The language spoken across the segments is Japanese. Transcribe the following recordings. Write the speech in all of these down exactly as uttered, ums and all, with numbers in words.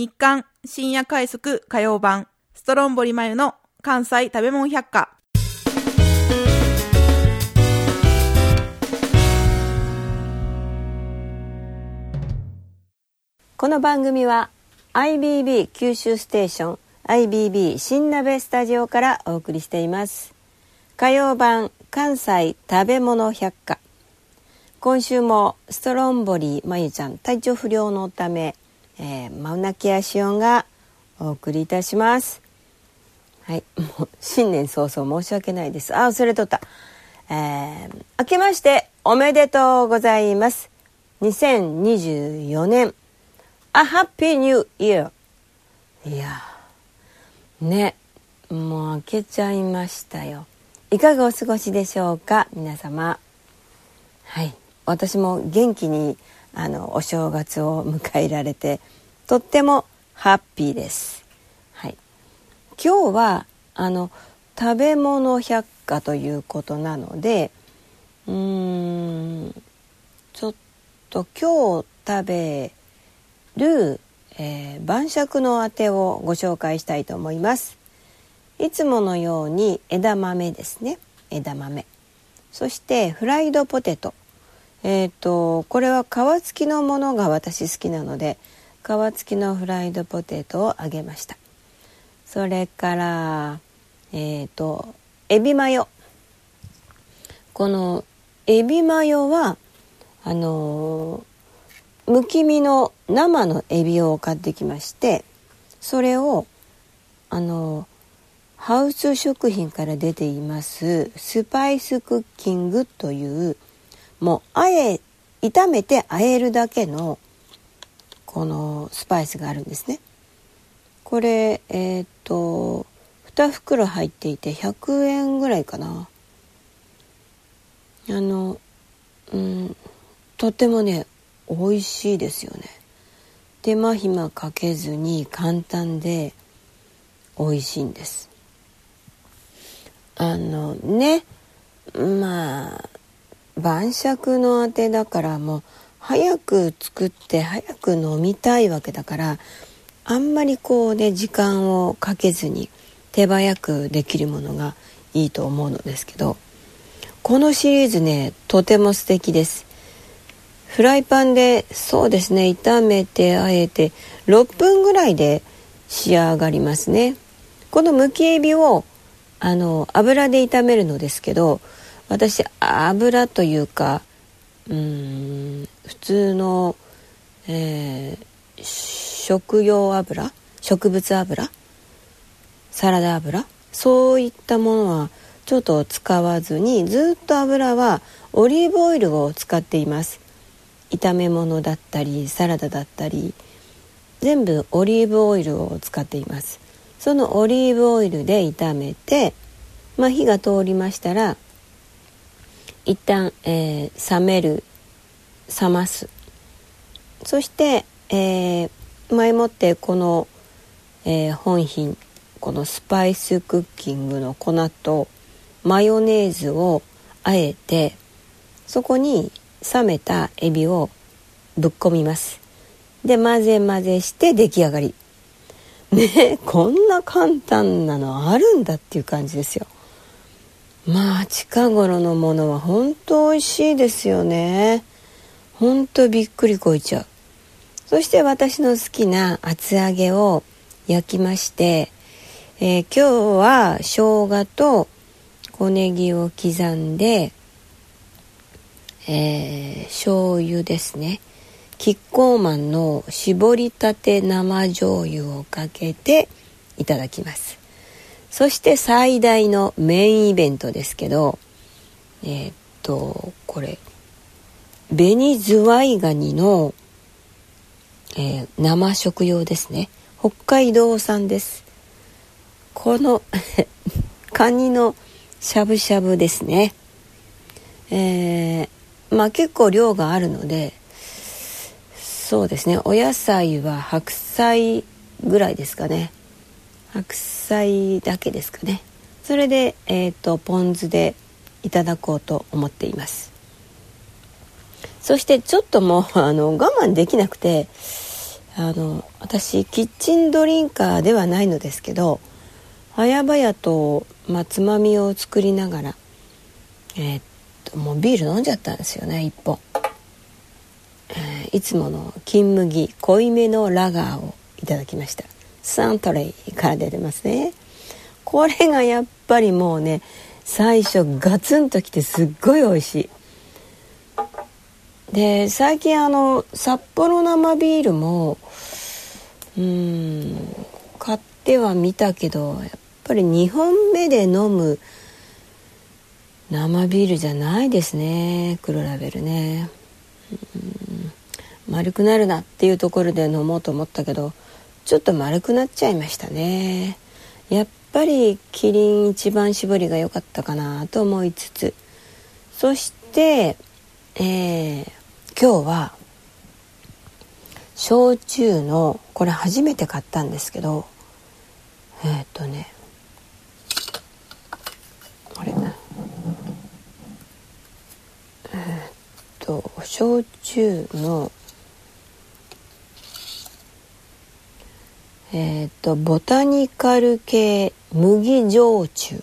日刊深夜快速火曜版ストロンボリマユの関西食べ物百科。 この番組は アイビービー 九州ステーション アイビービー 新鍋スタジオからお送りしています。火曜版関西食べ物百科。今週もストロンボリまゆちゃん体調不良のため、えー、マウナケアシオンがお送りいたします。はい、もう新年早々申し訳ないです。あ、忘れとった。えー、明けましておめでとうございます。にせんにじゅうよねんA Happy New Year。 いやね、もう明けちゃいましたよ。いかがお過ごしでしょうか皆様。はい、私も元気にあのお正月を迎えられてとってもハッピーです。はい、今日はあの食べ物百科ということなので、うーんちょっと今日食べる、えー、晩酌のあてをご紹介したいと思います。いつものように枝豆ですね。枝豆。そしてフライドポテト。えーと、これは皮付きのものが私好きなので、皮付きのフライドポテトを揚げました。それから、えーと、エビマヨ。このエビマヨは、あのー、むき身の生のエビを買ってきまして、それをあのハウス食品から出ていますスパイスクッキングというもうあえ炒めて和えるだけのこのスパイスがあるんですね。これえっとに袋入っていてひゃくえんぐらいかな。あのうんとってもね美味しいですよね。手間暇かけずに簡単で美味しいんです。あのね、まあ晩酌のあてだからもう早く作って早く飲みたいわけだから、あんまりこうね時間をかけずに手早くできるものがいいと思うのですけど、このシリーズねとても素敵です。フライパンでそうですね炒めてあえてろっぷんぐらいで仕上がりますね。このむきエビをあの油で炒めるのですけど、私油というかうーん普通の、えー、食用油植物油サラダ油そういったものはちょっと使わずに、ずっと油はオリーブオイルを使っています。炒め物だったりサラダだったり全部オリーブオイルを使っています。そのオリーブオイルで炒めて、まあ、火が通りましたら一旦、えー、冷める冷ます。そして、えー、前もってこの、えー、本品このスパイスクッキングの粉とマヨネーズをあえて、そこに冷めたエビをぶっ込みます。で混ぜ混ぜして出来上がりね。こんな簡単なのあるんだっていう感じですよ。まあ近頃のものは本当美味しいですよね。本当びっくりこいちゃう。そして私の好きな厚揚げを焼きまして、えー、今日は生姜と小ネギを刻んで、えー、醤油ですね。キッコーマンの絞りたて生醤油をかけていただきます。そして最大のメインイベントですけど、えー、っとこれ紅ズワイガニの、えー、生食用ですね。北海道産です。このカニのしゃぶしゃぶですね。えーまあ結構量があるので、そうですね、お野菜は白菜ぐらいですかね。白菜だけですかね。それで、えーと、ポン酢でいただこうと思っています。そしてちょっともうあの我慢できなくて、あの私キッチンドリンカーではないのですけど、早々と、まあ、つまみを作りながら、えー、っともうビール飲んじゃったんですよね、一本。えー、いつもの金麦濃いめのラガーをいただきました。サントレイから出てますね。これがやっぱりもうね、最初ガツンときてすっごい美味しい。で、最近あの札幌生ビールもうーん買ってはみたけど、やっぱりにほんめで飲む生ビールじゃないですね、黒ラベルね。うーん丸くなるなっていうところで飲もうと思ったけど、ちょっと丸くなっちゃいましたね。やっぱりキリン一番搾りが良かったかなと思いつつ、そして、えー、今日は焼酎の、これ初めて買ったんですけど、えーっとねあれえーっと焼酎のえー、とボタニカル系麦焼酎、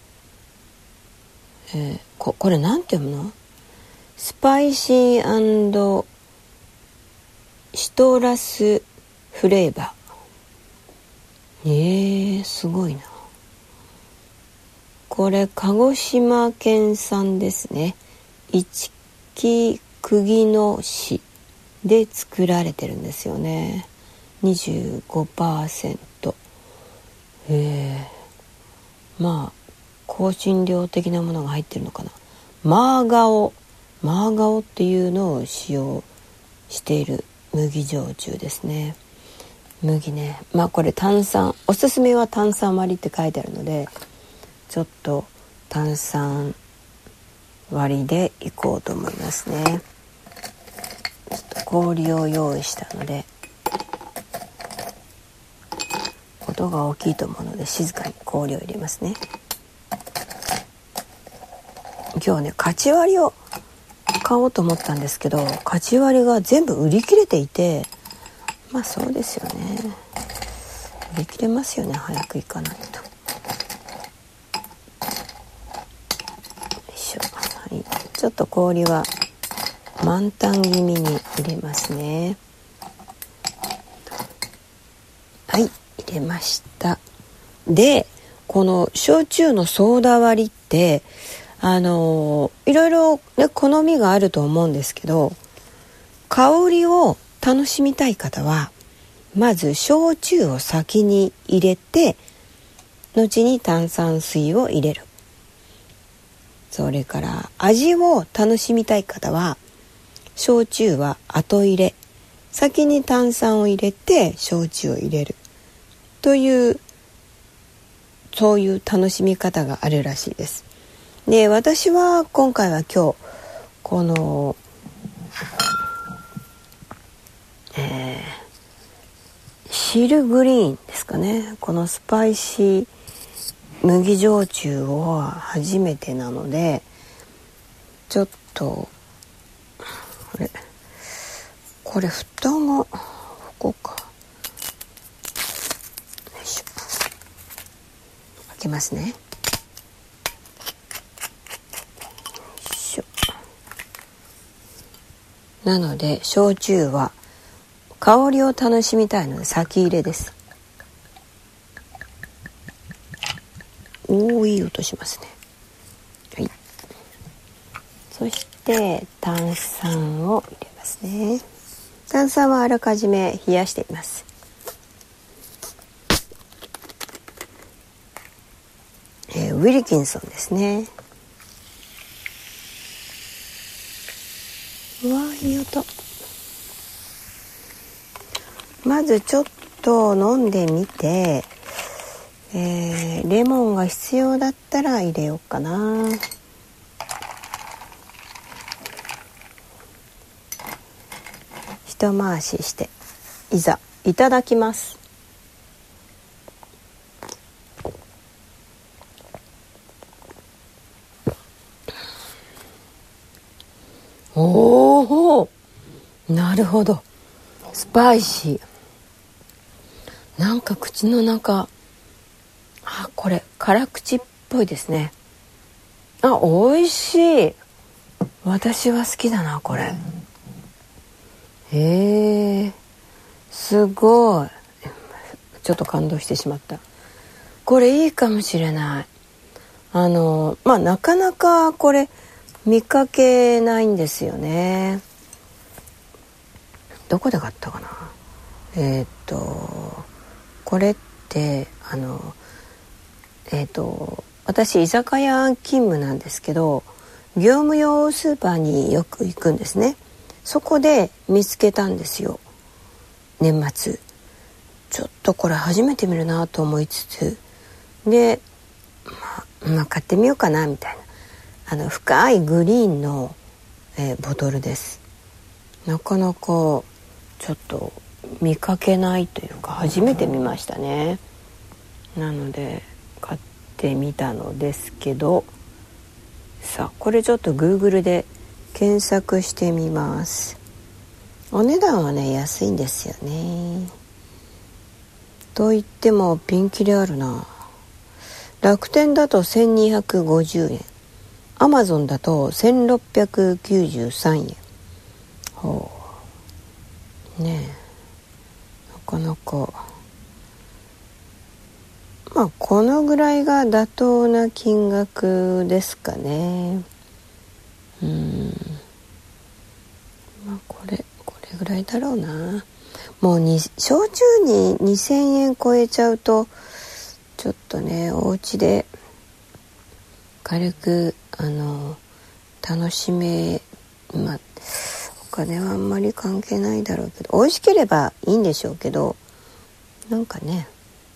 えー、こ, これなんて読むの？スパイシー&シトラスフレーバー。えー、すごいな。これ鹿児島県産ですね。一木釘野市で作られてるんですよね。にじゅうごパーセント。えー、まあ香辛料的なものが入ってるのかな。マーガオマーガオっていうのを使用している麦焼酎ですね。麦ね、まあこれ炭酸、おすすめは炭酸割りって書いてあるので、ちょっと炭酸割りでいこうと思いますね。ちょっと氷を用意したので、音が大きいと思うので静かに氷を入れますね。今日ね、カチ割りを買おうと思ったんですけど、カチ割りが全部売り切れていて、まあそうですよね、売り切れますよね、早く行かないと。よいしょ、はい、ちょっと氷は満タン気味に入れますね。はい、入れました。で、この焼酎のソーダ割りってあのいろいろ、ね、好みがあると思うんですけど、香りを楽しみたい方はまず焼酎を先に入れて、後に炭酸水を入れる。それから味を楽しみたい方は焼酎は後入れ、先に炭酸を入れて焼酎を入れるという、そういう楽しみ方があるらしいです。で、私は今回は今日この、えー、シルグリーンですかね、このスパイシー麦焼酎を初めてなので、ちょっとこれこれ蓋がここか、よいしょ、開けますね。なので焼酎は香りを楽しみたいので先入れです。おー、いい音しますね。はい、そして炭酸を入れますね。炭酸はあらかじめ冷やしています。えー、ウィルキンソンですね。うわー、いい音。まずちょっと飲んでみて、えー、レモンが必要だったら入れようかな。一回ししていざいただきます。おお、なるほど、スパイシー。 なんか口の中、あ、これ辛口っぽいですね。あ、美味しい。私は好きだなこれ。へえ、すごい。ちょっと感動してしまった。これいいかもしれない。あのまあなかなかこれ見かけないんですよね。どこで買ったかな。えー、っとこれってあのえー、っと私居酒屋勤務なんですけど、業務用スーパーによく行くんですね。そこで見つけたんですよ。年末ちょっとこれ初めて見るなと思いつつで、まあ、まあ買ってみようかなみたいな、あの深いグリーンの、えー、ボトルです。なかなかちょっと見かけないというか初めて見ましたね。なので買ってみたのですけど、さあこれちょっと Google で検索してみます。お値段はね安いんですよね。と言ってもピンキリあるな。楽天だとせんにひゃくごじゅうえん、アマゾンだとせんろっぴゃくきゅうじゅうさんえん。ほうねえ、なかなかまあこのぐらいが妥当な金額ですかね。うーんまあこれこれぐらいだろうな。もうに焼酎ににせんえん超えちゃうとちょっとね、お家で軽くあの楽しめ、まあお金はあんまり関係ないだろうけど、美味しければいいんでしょうけど、なんかね、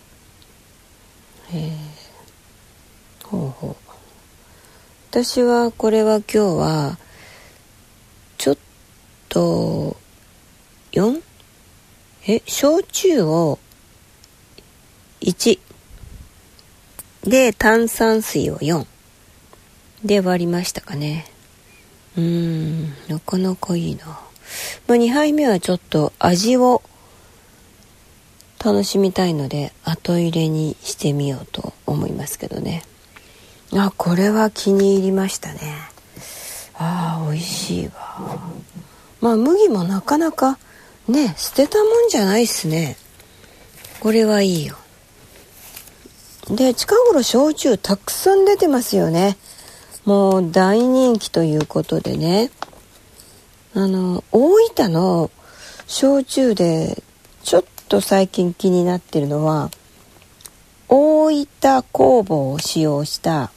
えー、ほうほう。私はこれは今日はちょっとよんえ焼酎をいちで炭酸水をよんで割りましたかね。うーんなかなかいいな。まあ、にはいめはちょっと味を楽しみたいので後入れにしてみようと思いますけどね。あ、これは気に入りましたね。あー美味しいわ。まあ麦もなかなかね捨てたもんじゃないっすね。これはいいよ。で近頃焼酎たくさん出てますよね。もう大人気ということでね、あの大分の焼酎でちょっと最近気になってるのは大分酵母を使用した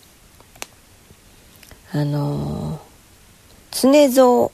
あの常蔵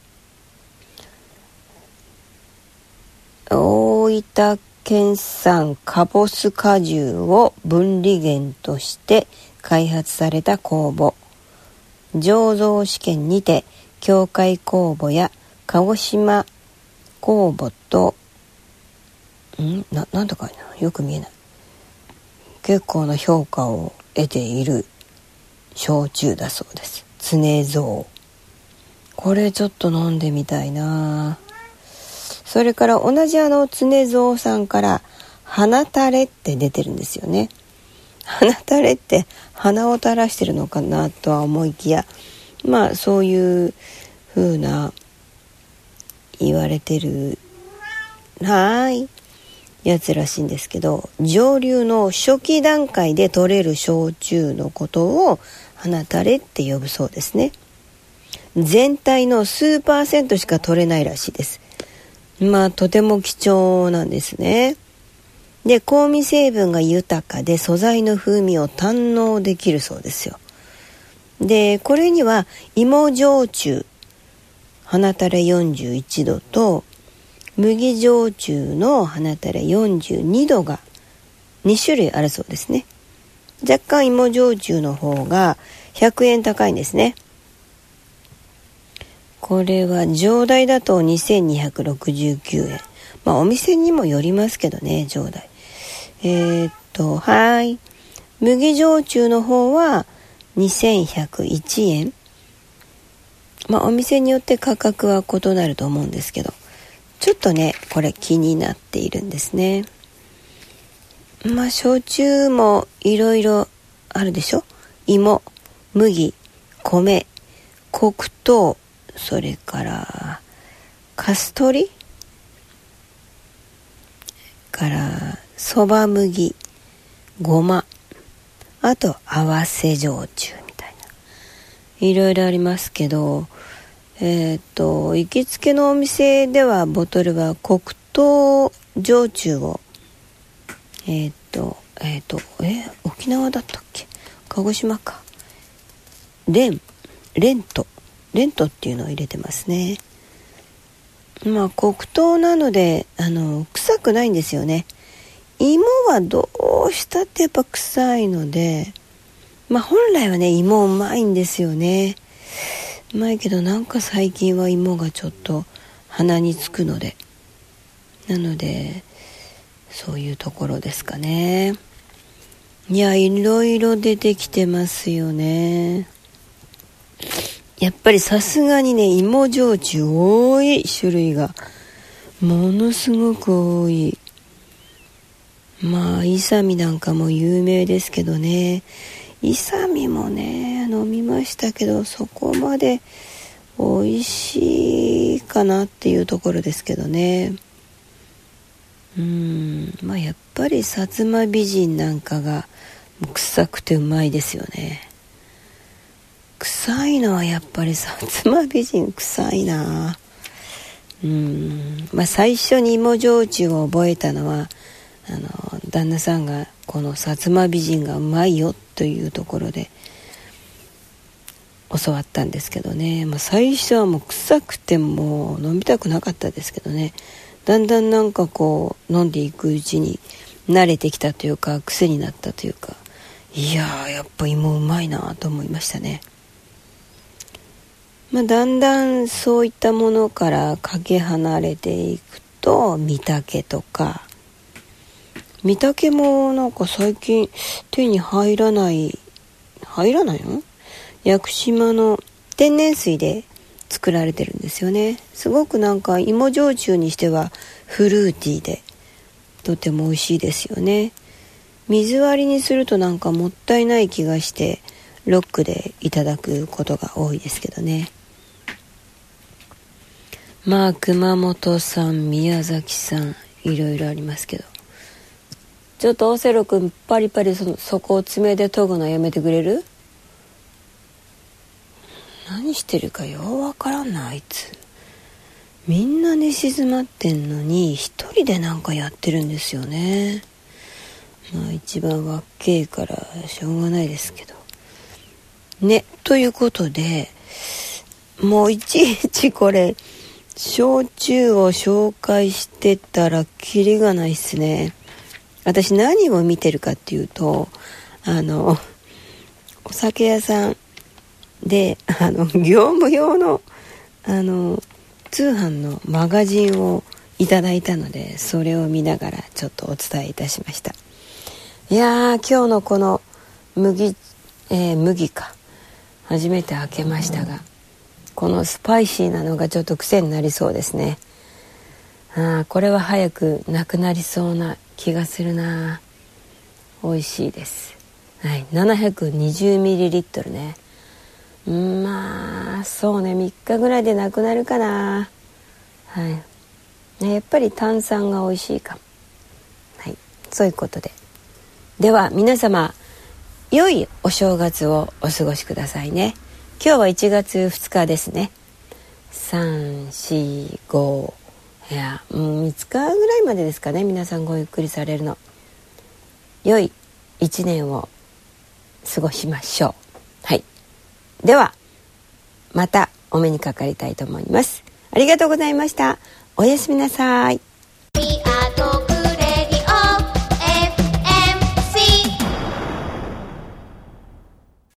大分県産かぼす果汁を分離源として開発された酵母、醸造試験にて協会酵母や鹿児島酵母とんななんとかいなよく見えない結構な評価を得ている焼酎だそうです。常蔵、これちょっと飲んでみたいな。それから同じあの常蔵さんから鼻垂れって出てるんですよね。鼻垂れって鼻を垂らしてるのかなとは思いきや、まあそういう風な言われてるはーいやつらしいんですけど、蒸留の初期段階で取れる焼酎のことを鼻垂れって呼ぶそうですね。全体の数パーセントしか取れないらしいです。まあとても貴重なんですね。で香味成分が豊かで素材の風味を堪能できるそうですよ。でこれには芋焼酎鼻垂れよんじゅういちどと麦焼酎の鼻垂れよんじゅうにどがに種類あるそうですね。若干芋焼酎の方がひゃくえん高いんですね。これは上代だとにせんにひゃくろくじゅうきゅうえん。まあお店にもよりますけどね、上代。えー、っと、はい。麦焼酎の方はにせんひゃくいちえん。まあお店によって価格は異なると思うんですけど、ちょっとね、これ気になっているんですね。 まあ焼酎もいろいろあるでしょ。芋、麦、米、黒糖、それからカストリからそば麦、ごま、あと合わせ焼酎みたいないろいろありますけど、えっと行きつけのお店ではボトルは黒糖焼酎をえっとえっとえ沖縄だったっけ、鹿児島か、レンレントレントっていうのを入れてますね。まあ黒糖なのであの臭くないんですよね。芋はどうしたってやっぱ臭いので、まあ本来はね芋うまいんですよね。うまいけどなんか最近は芋がちょっと鼻につくので、なのでそういうところですかね。いや、いろいろ出てきてますよね。やっぱりさすがにね芋焼酎多い、種類がものすごく多い。まあイサミなんかも有名ですけどね、イサミもね飲みましたけどそこまで美味しいかなっていうところですけどね。うーんまあやっぱり薩摩美人なんかが臭くてうまいですよね。臭いのはやっぱり薩摩美人臭いな。うーんまあ最初に芋焼酎を覚えたのはあの旦那さんがこの薩摩美人がうまいよというところで教わったんですけどね、まあ、最初はもう臭くてもう飲みたくなかったですけどね、だんだんなんかこう飲んでいくうちに慣れてきたというか癖になったというか、いやーやっぱ芋うまいなと思いましたね。まあ、だんだんそういったものからかけ離れていくと御嶽とか、御嶽もなんか最近手に入らない入らないの屋久島の天然水で作られてるんですよね。すごくなんか芋焼酎にしてはフルーティーでとても美味しいですよね。水割りにするとなんかもったいない気がしてロックでいただくことが多いですけどね。まあ熊本産、宮崎産いろいろありますけど、ちょっとオセロ君パリパリ そ, そこを爪で研ぐのやめてくれる？何してるかようわからんなあいつ。みんな寝静まってんのに一人でなんかやってるんですよね。まあ一番わっけえからしょうがないですけどね。ということでもういちいちこれ焼酎を紹介してたらキリがないっすね。私何を見てるかっていうと、あのお酒屋さんであの業務用のあの通販のマガジンをいただいたので、それを見ながらちょっとお伝えいたしました。いやー今日のこの麦、えー、麦か初めて開けましたが、このスパイシーなのがちょっと癖になりそうですね。あーこれは早くなくなりそうな気がするな。美味しいです、はい、ななひゃくにじゅうミリリットル ね。んまあそうねみっかぐらいでなくなるかな。はいね、やっぱり炭酸が美味しいかも。はい、そういうことで、では皆様良いお正月をお過ごしくださいね。今日はいちがつふつかですね。さん、よん、ごいや、うん、みっかぐらいまでですかね。皆さんごゆっくりされるの。良いいちねんを過ごしましょう。はい、ではまたお目にかかりたいと思います。ありがとうございました。おやすみなさい。